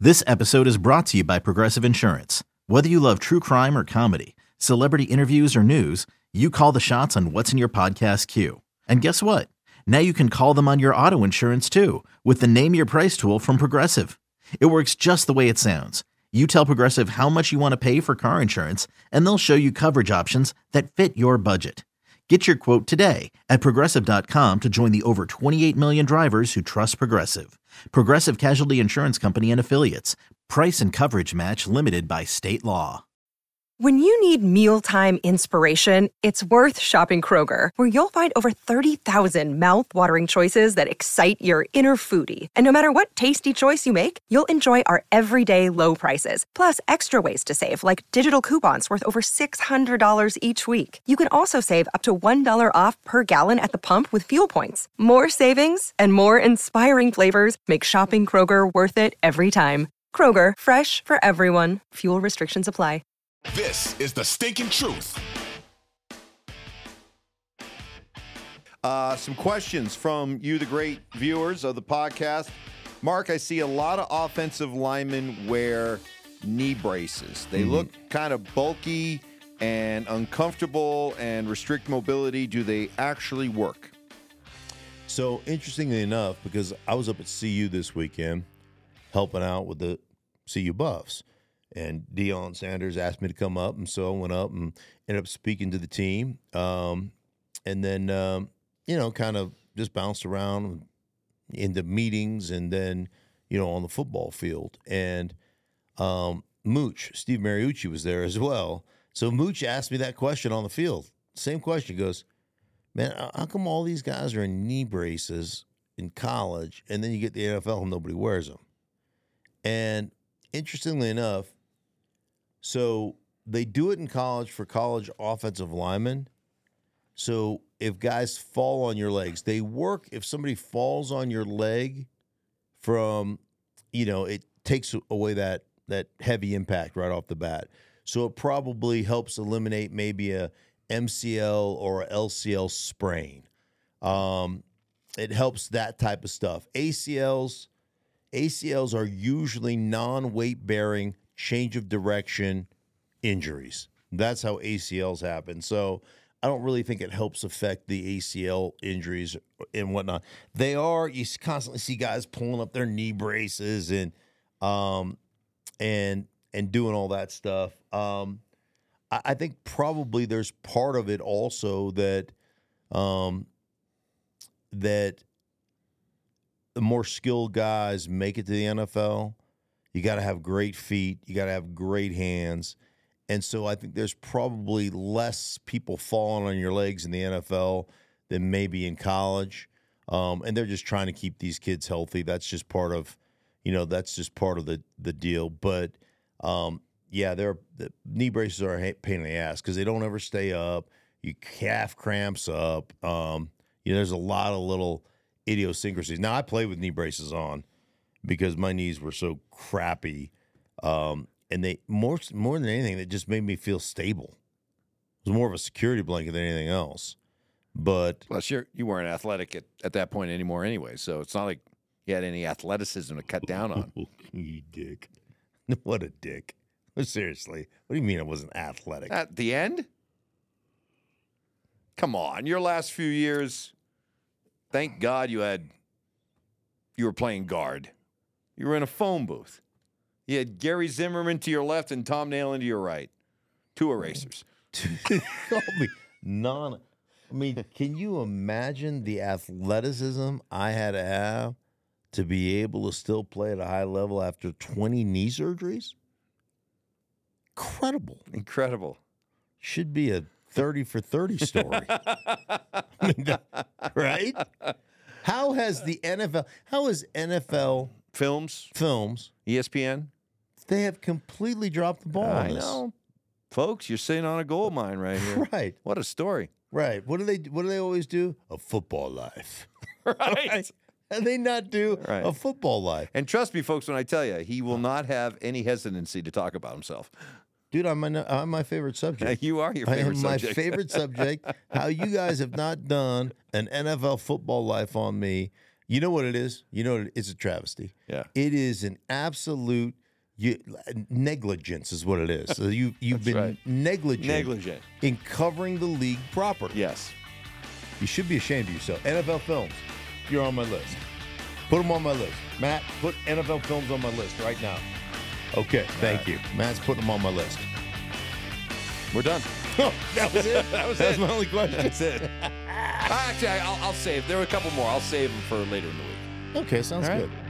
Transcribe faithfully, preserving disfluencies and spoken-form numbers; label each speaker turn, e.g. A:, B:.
A: This episode is brought to you by Progressive Insurance. Whether you love true crime or comedy, celebrity interviews or news, you call the shots on what's in your podcast queue. And guess what? Now you can call them on your auto insurance too with the Name Your Price tool from Progressive. It works just the way it sounds. You tell Progressive how much you want to pay for car insurance, and they'll show you coverage options that fit your budget. Get your quote today at Progressive dot com to join the over twenty-eight million drivers who trust Progressive. Progressive Casualty Insurance Company and Affiliates. Price and coverage match limited by state law.
B: When you need mealtime inspiration, it's worth shopping Kroger, where you'll find over thirty thousand mouth-watering choices that excite your inner foodie. And no matter what tasty choice you make, you'll enjoy our everyday low prices, plus extra ways to save, like digital coupons worth over six hundred dollars each week. You can also save up to one dollar off per gallon at the pump with fuel points. More savings and more inspiring flavors make shopping Kroger worth it every time. Kroger, fresh for everyone. Fuel restrictions apply.
C: This is the stinking truth.
D: Uh, some questions from you, the great viewers of the podcast. Mark, I see a lot of offensive linemen wear knee braces. They mm-hmm. look kind of bulky and uncomfortable and restrict mobility. Do they actually work?
E: So, interestingly enough, because I was up at C U this weekend helping out with the C U Buffs. And Deion Sanders asked me to come up, and so I went up and ended up speaking to the team. Um, and then, um, you know, kind of just bounced around into meetings and then, you know, on the football field. And um, Mooch, Steve Mariucci was there as well. So Mooch asked me that question on the field. Same question. He goes, man, how come all these guys are in knee braces in college, and then you get the N F L and nobody wears them? And interestingly enough, so they do it in college for college offensive linemen. So if guys fall on your legs, they work if somebody falls on your leg from, you know, it takes away that that heavy impact right off the bat. So it probably helps eliminate maybe a M C L or a L C L sprain. Um, it helps that type of stuff. A C Ls, A C Ls are usually non-weight bearing change of direction injuries. That's how A C Ls happen. So I don't really think it helps affect the A C L injuries and whatnot. They are, you constantly see guys pulling up their knee braces and um and and doing all that stuff. Um, I, I think probably there's part of it also that um that the more skilled guys make it to the N F L. You got to have great feet. You got to have great hands. And so I think there's probably less people falling on your legs in the N F L than maybe in college. Um, and they're just trying to keep these kids healthy. That's just part of, you know, that's just part of the, the deal. But, um, yeah, they're, the knee braces are a pain in the ass because they don't ever stay up. You calf cramps up. Um, you know, there's a lot of little idiosyncrasies. Now, I play with knee braces on because my knees were so crappy, um, and they more more than anything, it just made me feel stable. It was more of a security blanket than anything else. But
D: plus, you're, you weren't athletic at, at that point anymore anyway, so it's not like you had any athleticism to cut down on.
E: You dick! What a dick! Seriously, what do you mean I wasn't athletic?
D: At the end? Come on, your last few years. Thank God you had. You were playing guard. You were in a phone booth. You had Gary Zimmerman to your left and Tom Nalen to your right. Two erasers.
E: Call me non. I mean, can you imagine the athleticism I had to have to be able to still play at a high level after twenty knee surgeries? Incredible.
D: Incredible.
E: Should be a thirty for thirty story. I mean, right? How has the N F L, how has N F L
D: films,
E: films,
D: E S P N,
E: they have completely dropped the ball
D: I
E: on this.
D: know. Folks, you're sitting on a gold mine right here.
E: Right.
D: What a story.
E: Right. What do they what do they always do? A football life.
D: Right.
E: Right. And they not do
D: right.
E: a football life.
D: And trust me, folks, when I tell you, he will not have any hesitancy to talk about himself.
E: Dude, I'm my, I'm my favorite subject.
D: You are your favorite
E: I am
D: subject.
E: my favorite subject. How you guys have not done an N F L football life on me. You know what it is? You know what it, it's a travesty.
D: Yeah.
E: It is an absolute you, negligence is what it is. So you you've been
D: right.
E: negligent,
D: Negligent.
E: in covering the league properly.
D: Yes.
E: You should be ashamed of yourself. N F L Films, you're on my list. Put them on my list. Matt, put N F L Films on my list right now. Okay, thank
D: right.
E: you. Matt's putting them on my list.
D: We're done.
E: that was it?
D: That was
E: That's
D: it.
E: my only question.
D: That's it. Actually, I'll, I'll save. There were a couple more. I'll save them for later in the week.
E: Okay, sounds
D: All right.
E: good.